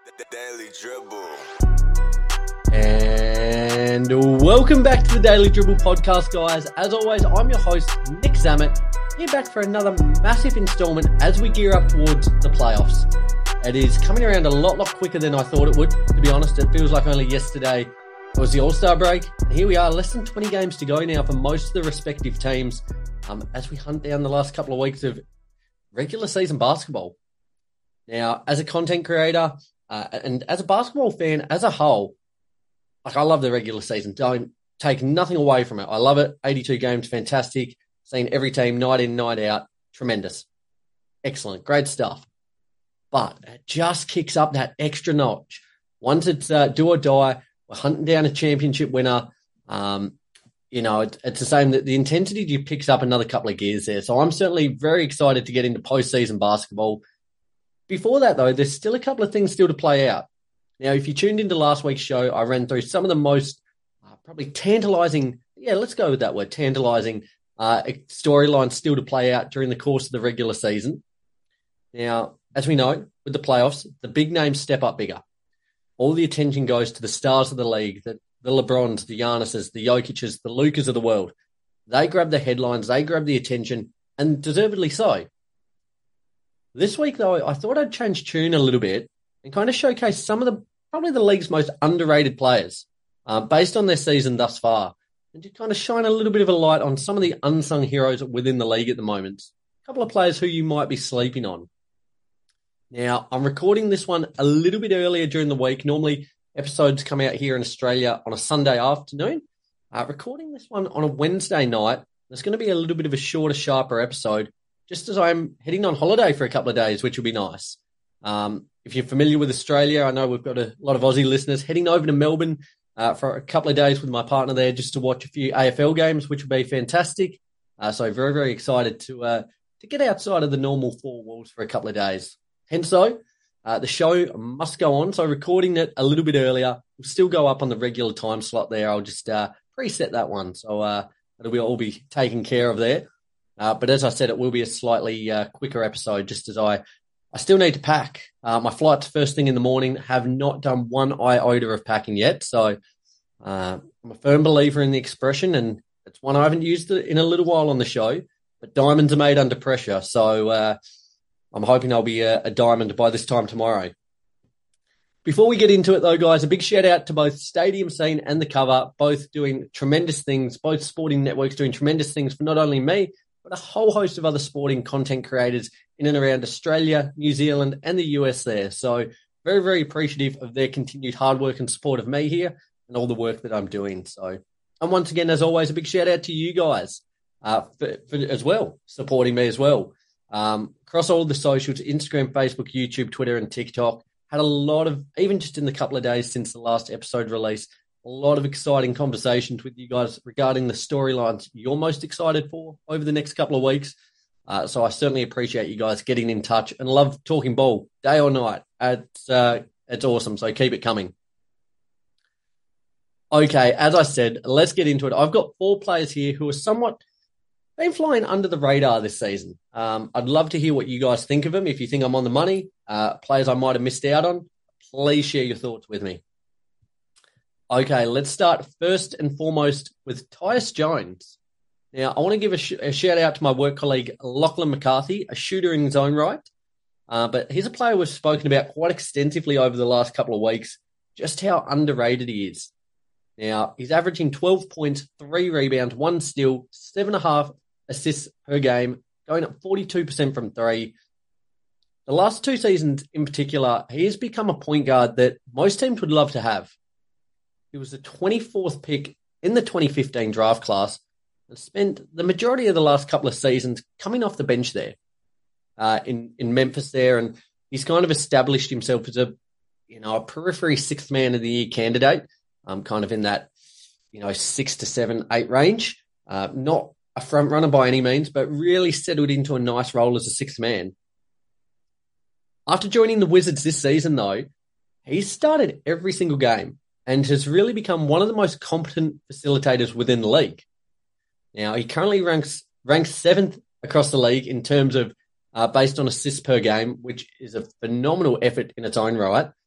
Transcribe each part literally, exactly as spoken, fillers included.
The Daily Dribble. And welcome back to the Daily Dribble podcast, guys. As always, I'm your host, Nick Zammit, here back for another massive installment as we gear up towards the playoffs. It is coming around a lot, lot quicker than I thought it would, to be honest. It feels like only yesterday it was the All-Star break. And here we are, less than twenty games to go now for most of the respective teams um, as we hunt down the last couple of weeks of regular season basketball. Now, as a content creator uh, and as a basketball fan as a whole, like I love the regular season. Don't take nothing away from it. I love it. eighty-two games, fantastic. Seeing every team night in, night out, tremendous. Excellent, great stuff. But it just kicks up that extra notch. Once it's uh, do or die, we're hunting down a championship winner. Um, you know, it, it's the same. That the intensity just picks up another couple of gears there. So I'm certainly very excited to get into postseason basketball. Before that, though, there's still a couple of things still to play out. Now, if you tuned into last week's show, I ran through some of the most uh, probably tantalizing, yeah, let's go with that word, tantalizing uh, storylines still to play out during the course of the regular season. Now, as we know, with the playoffs, the big names step up bigger. All the attention goes to the stars of the league, the, the LeBrons, the Giannis's, the Jokic's, the Lucas of the world. They grab the headlines, they grab the attention, and deservedly so. This week, though, I thought I'd change tune a little bit and kind of showcase some of the, probably the league's most underrated players uh, based on their season thus far, and to kind of shine a little bit of a light on some of the unsung heroes within the league at the moment. A couple of players who you might be sleeping on. Now, I'm recording this one a little bit earlier during the week. Normally, episodes come out here in Australia on a Sunday afternoon. Uh, recording this one on a Wednesday night. There's going to be a little bit of a shorter, sharper episode, just as I'm heading on holiday for a couple of days, which will be nice. Um, if you're familiar with Australia, I know we've got a lot of Aussie listeners heading over to Melbourne uh, for a couple of days with my partner there just to watch a few A F L games, which will be fantastic. Uh, so very, very excited to uh, to get outside of the normal four walls for a couple of days. Hence, so, uh, the show must go on. So recording it a little bit earlier will still go up on the regular time slot there. I'll just uh, preset that one. So uh, it'll be all be taken care of there. Uh, but as I said, it will be a slightly uh, quicker episode just as I, I still need to pack. Uh, my flight's first thing in the morning. Have not done one iota of packing yet. So uh, I'm a firm believer in the expression, and it's one I haven't used in a little while on the show, but diamonds are made under pressure. So uh, I'm hoping I'll be a, a diamond by this time tomorrow. Before we get into it, though, guys, a big shout out to both Stadium Scene and The Cover, both doing tremendous things, both sporting networks doing tremendous things for not only me, but a whole host of other sporting content creators in and around Australia, New Zealand, and the U S there. So very, very appreciative of their continued hard work and support of me here and all the work that I'm doing. So, and once again, as always, a big shout out to you guys uh, for, for, as well, supporting me as well. Um, across all the socials, Instagram, Facebook, YouTube, Twitter, and TikTok, had a lot of, even just in the couple of days since the last episode release, a lot of exciting conversations with you guys regarding the storylines you're most excited for over the next couple of weeks. Uh, so I certainly appreciate you guys getting in touch and love talking ball day or night. It's, uh, it's awesome. So keep it coming. Okay, as I said, let's get into it. I've got four players here who are somewhat been flying under the radar this season. Um, I'd love to hear what you guys think of them. If you think I'm on the money, uh, players I might have missed out on, please share your thoughts with me. Okay, let's start first and foremost with Tyus Jones. Now, I want to give a, sh- a shout out to my work colleague, Lachlan McCarthy, a shooter in his own right. Uh, but he's a player we've spoken about quite extensively over the last couple of weeks, just how underrated he is. Now, he's averaging twelve points, three rebounds, one steal, seven and a half assists per game, going up forty-two percent from three. The last two seasons in particular, he has become a point guard that most teams would love to have. He was the twenty-fourth pick in the twenty fifteen draft class and spent the majority of the last couple of seasons coming off the bench there uh, in, in Memphis there. And he's kind of established himself as a, you know, a periphery sixth man of the year candidate, um, kind of in that, you know, six to seven, eight range. Uh, not a front runner by any means, but really settled into a nice role as a sixth man. After joining the Wizards this season, though, he's started every single game and has really become one of the most competent facilitators within the league. Now, he currently ranks ranks seventh across the league in terms of uh, based on assists per game, which is a phenomenal effort in its own right.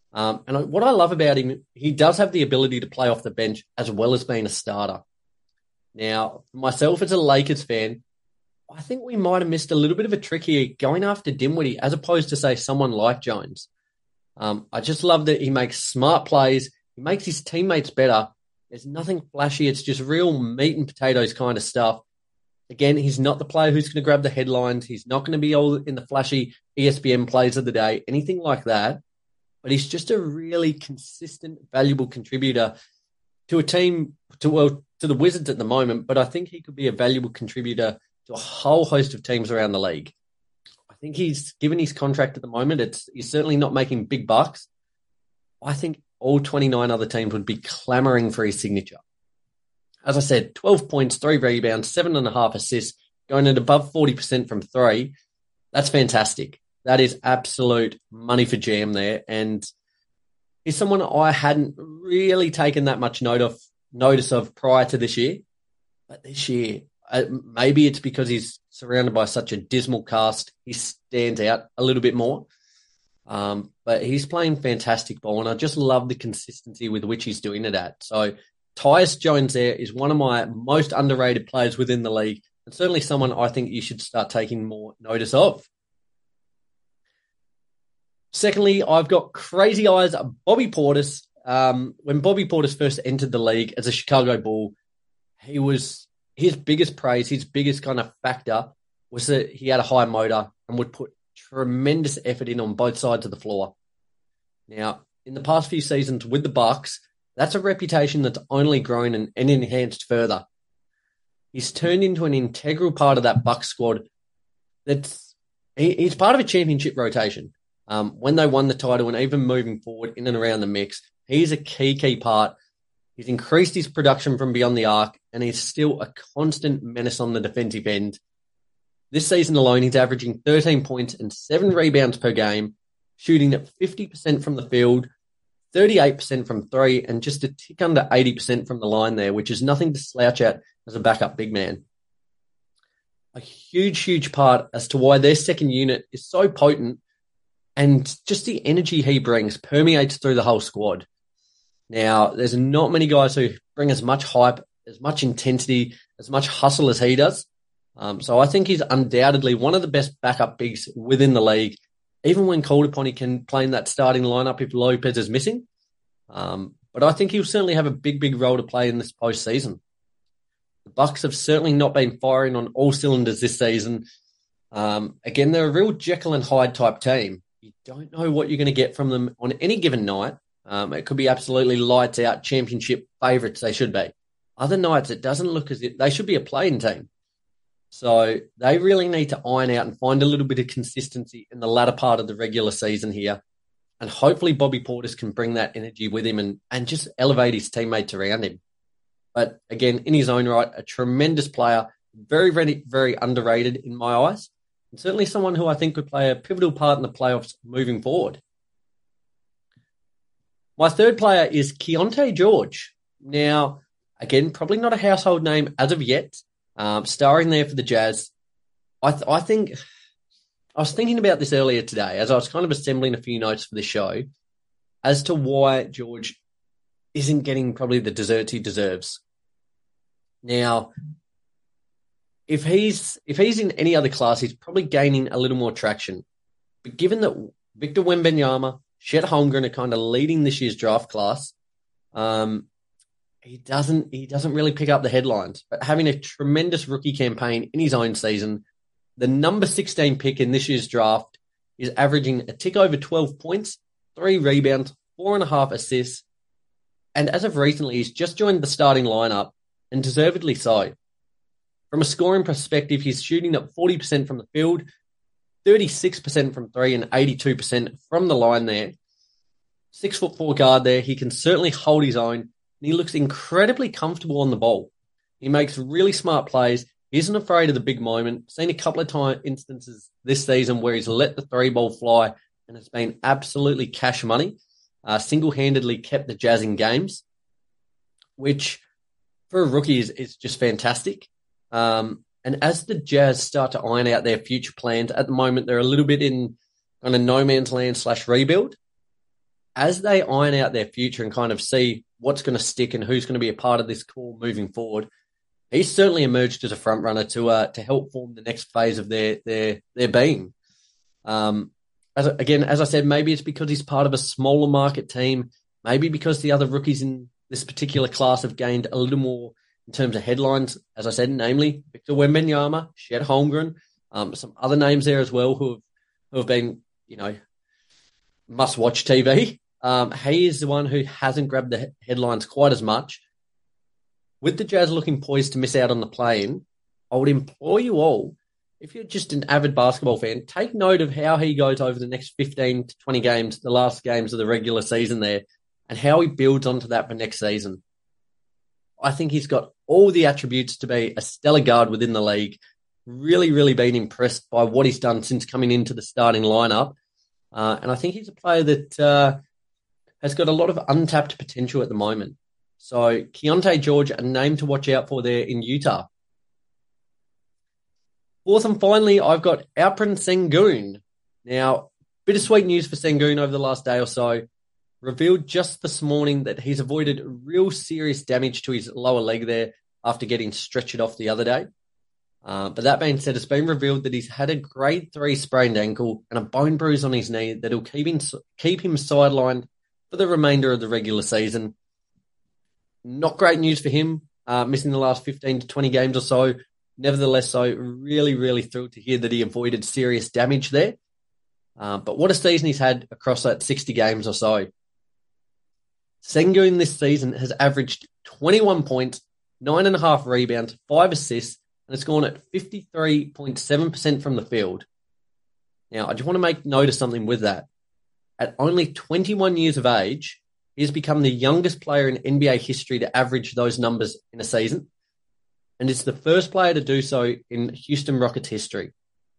Um, and what I love about him, he does have the ability to play off the bench as well as being a starter. Now, myself as a Lakers fan, I think we might have missed a little bit of a trick here going after Dinwiddie as opposed to, say, someone like Jones. Um, I just love that he makes smart plays. He makes his teammates better. There's nothing flashy. It's just real meat and potatoes kind of stuff. Again, he's not the player who's going to grab the headlines. He's not going to be all in the flashy E S P N plays of the day, anything like that. But he's just a really consistent, valuable contributor to a team, to well, to the Wizards at the moment. But I think he could be a valuable contributor to a whole host of teams around the league. I think he's given his contract at the moment. It's he's certainly not making big bucks. I think all twenty-nine other teams would be clamoring for his signature. As I said, twelve points, three rebounds, seven and a half assists, going at above forty percent from three. That's fantastic. That is absolute money for jam there. And he's someone I hadn't really taken that much note of, notice of prior to this year. But this year, uh, maybe it's because he's surrounded by such a dismal cast. He stands out a little bit more. Um, but he's playing fantastic ball, and I just love the consistency with which he's doing it at. So Tyus Jones there is one of my most underrated players within the league, and certainly someone I think you should start taking more notice of. Secondly, I've got crazy eyes Bobby Portis. Um, when Bobby Portis first entered the league as a Chicago Bull, he was his biggest praise, his biggest kind of factor was that he had a high motor and would put tremendous effort in on both sides of the floor. Now, in the past few seasons with the Bucks, that's a reputation that's only grown and, and enhanced further. He's turned into an integral part of that Bucks squad. That's he, he's part of a championship rotation. Um, when they won the title and even moving forward in and around the mix, he's a key, key part. He's increased his production from beyond the arc, and he's still a constant menace on the defensive end. This season alone, he's averaging thirteen points and seven rebounds per game, shooting at fifty percent from the field, thirty-eight percent from three, and just a tick under eighty percent from the line there, which is nothing to slouch at as a backup big man. A huge, huge part as to why their second unit is so potent, and just the energy he brings permeates through the whole squad. Now, there's not many guys who bring as much hype, as much intensity, as much hustle as he does. Um, so I think he's undoubtedly one of the best backup bigs within the league. Even when called upon, he can play in that starting lineup if Lopez is missing. Um, but I think he'll certainly have a big, big role to play in this postseason. The Bucks have certainly not been firing on all cylinders this season. Um, again, they're a real Jekyll and Hyde type team. You don't know what you're going to get from them on any given night. Um, it could be absolutely lights out championship favourites they should be. Other nights, it doesn't look as if they should be a playing team. So they really need to iron out and find a little bit of consistency in the latter part of the regular season here. And hopefully Bobby Portis can bring that energy with him and, and just elevate his teammates around him. But again, in his own right, a tremendous player, very, very, very underrated in my eyes. And certainly someone who I think could play a pivotal part in the playoffs moving forward. My third player is Keontae George. Now, again, probably not a household name as of yet. Um, starring there for the Jazz. I, th- I think I was thinking about this earlier today as I was kind of assembling a few notes for the show as to why George isn't getting probably the desserts he deserves. Now, if he's if he's in any other class, he's probably gaining a little more traction. But given that Victor Wembanyama, Chet Holmgren are kind of leading this year's draft class, um, He doesn't he doesn't really pick up the headlines, but having a tremendous rookie campaign in his own season, the number sixteen pick in this year's draft is averaging a tick over twelve points, three rebounds, four and a half assists, and as of recently, he's just joined the starting lineup, and deservedly so. From a scoring perspective, he's shooting at forty percent from the field, thirty-six percent from three, and eighty-two percent from the line there. Six foot four guard there, he can certainly hold his own. He looks incredibly comfortable on the ball. He makes really smart plays. He isn't afraid of the big moment. Seen a couple of time instances this season where he's let the three ball fly and it's been absolutely cash money. Uh, single-handedly kept the Jazz in games, which for a rookie is, is just fantastic. Um, and as the Jazz start to iron out their future plans, at the moment they're a little bit in kind of no man's land slash rebuild. as they iron out their future and kind of see what's going to stick and who's going to be a part of this core moving forward, he's certainly emerged as a front runner to uh, to help form the next phase of their their their being. Um, as, again, as I said, maybe it's because he's part of a smaller market team. Maybe because the other rookies in this particular class have gained a little more in terms of headlines. As I said, namely Victor Wembanyama, Chet Holmgren, um, some other names there as well who have who have been, you know, must-watch T V. Um, he is the one who hasn't grabbed the headlines quite as much. With the Jazz looking poised to miss out on the play-in, I would implore you all, if you're just an avid basketball fan, take note of how he goes over the next fifteen to twenty games, the last games of the regular season there, and how he builds onto that for next season. I think he's got all the attributes to be a stellar guard within the league. Really, really been impressed by what he's done since coming into the starting lineup. Uh, and I think he's a player that uh, has got a lot of untapped potential at the moment. So Keontae George, a name to watch out for there in Utah. Fourth and finally, I've got Alperen Sengun. Now, bittersweet news for Sengun over the last day or so. Revealed just this morning that he's avoided real serious damage to his lower leg there after getting stretchered off the other day. Uh, but that being said, it's been revealed that he's had a grade three sprained ankle and a bone bruise on his knee that will keep him, keep him sidelined for the remainder of the regular season. Not great news for him, uh, missing the last fifteen to twenty games or so. Nevertheless, so really, really thrilled to hear that he avoided serious damage there. Uh, but what a season he's had across that sixty games or so. Sengun this season has averaged twenty-one points, nine and a half rebounds, five assists, and it's gone at fifty-three point seven percent from the field. Now, I just want to make note of something with that. At only twenty-one years of age, he has become the youngest player in N B A history to average those numbers in a season, and is the first player to do so in Houston Rockets history.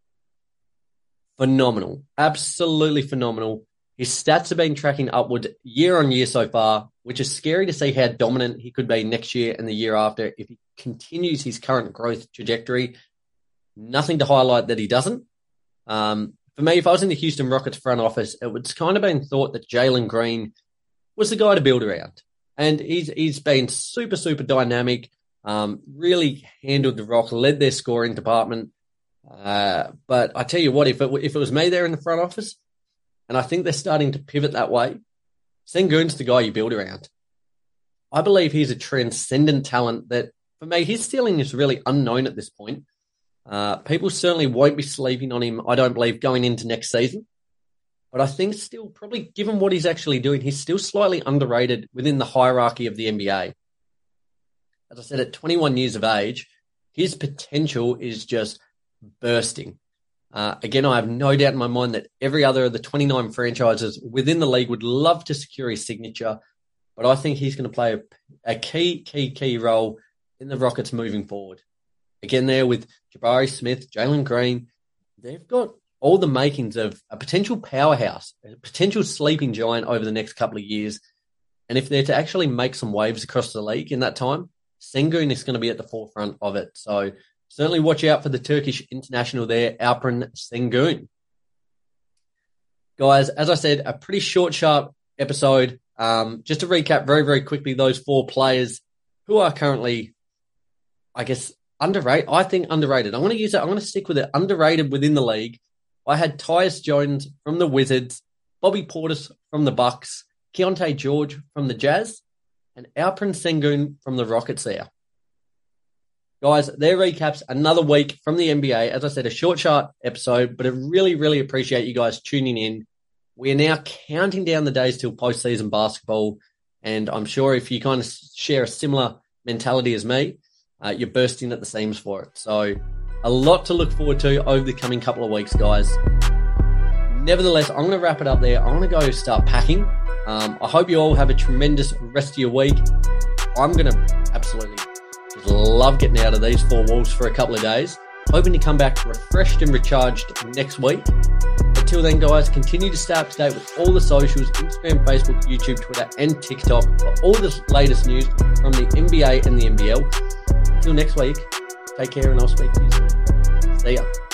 Phenomenal. Absolutely phenomenal. His stats have been tracking upward year on year so far, which is scary to see how dominant he could be next year and the year after if he continues his current growth trajectory. Nothing to highlight that he doesn't. Um, for me, if I was in the Houston Rockets front office, it would kind of been thought that Jalen Green was the guy to build around. And he's he's been super, super dynamic, um, really handled the rock, led their scoring department. Uh, but I tell you what, if it, if it was me there in the front office, and I think they're starting to pivot that way, Sengun's the guy you build around. I believe he's a transcendent talent that, for me, his ceiling is really unknown at this point. Uh, people certainly won't be sleeping on him, I don't believe, going into next season. But I think still, probably given what he's actually doing, he's still slightly underrated within the hierarchy of the N B A. As I said, at twenty-one years of age, his potential is just bursting. Uh, again, I have no doubt in my mind that every other of the twenty-nine franchises within the league would love to secure his signature, but I think he's going to play a, a key, key, key role in the Rockets moving forward. Again, there with Jabari Smith, Jalen Green, they've got all the makings of a potential powerhouse, a potential sleeping giant over the next couple of years. And if they're to actually make some waves across the league in that time, Sengun is going to be at the forefront of it. So certainly watch out for the Turkish international there, Alperen Sengun. Guys, as I said, a pretty short, sharp episode. Um, just to recap very, very quickly, those four players who are currently, I guess, underrated. I think underrated. I'm going to use it. I'm going to stick with it. Underrated within the league. I had Tyus Jones from the Wizards, Bobby Portis from the Bucks, Keontae George from the Jazz, and Alperen Sengun from the Rockets there. Guys, their recaps another week from the N B A. As I said, a short, sharp episode, but I really, really appreciate you guys tuning in. We are now counting down the days till postseason basketball, and I'm sure if you kind of share a similar mentality as me, uh, you're bursting at the seams for it. So a lot to look forward to over the coming couple of weeks, guys. Nevertheless, I'm going to wrap it up there. I'm going to go start packing. Um, I hope you all have a tremendous rest of your week. I'm going to absolutely just love getting out of these four walls for a couple of days. Hoping to come back refreshed and recharged next week. Until then, guys, continue to stay up to date with all the socials, Instagram, Facebook, YouTube, Twitter, and TikTok for all the latest news from the N B A and the N B L. Until next week, take care and I'll speak to you soon. See ya.